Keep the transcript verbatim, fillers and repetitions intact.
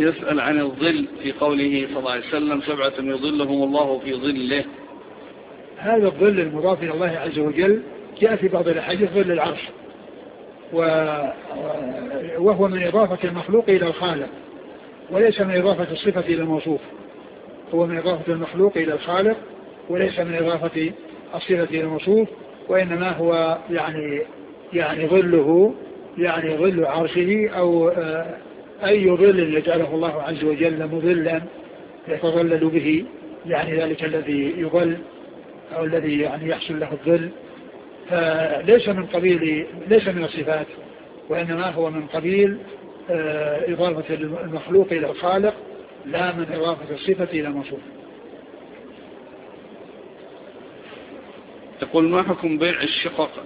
يسأل عن الظل في قوله صلى الله عليه وسلم سبعة يظلهم الله في ظله. هذا الظل المضاف إلى الله عز وجل جاء في بعض الأحاديث ظل العرش، وهو من إضافة المخلوق إلى الخالق وليس من إضافة الصفة إلى الموصوف. هو من إضافة المخلوق إلى الخالق وليس من إضافة الصفة إلى الموصوف، وإنما هو يعني يعني ظله يعني ظل عرشه أو أي ظل يجعله الله عز وجل مظلا يتظلل به، يعني ذلك الذي يظل أو الذي يعني يحصل له الظل، فليس من قبيل ليس من الصفات، وإنما هو من قبيل إضافة المخلوق إلى الخالق لا من إضافة الصفة إلى الموصوف. يقول ما حكم بيع الشقق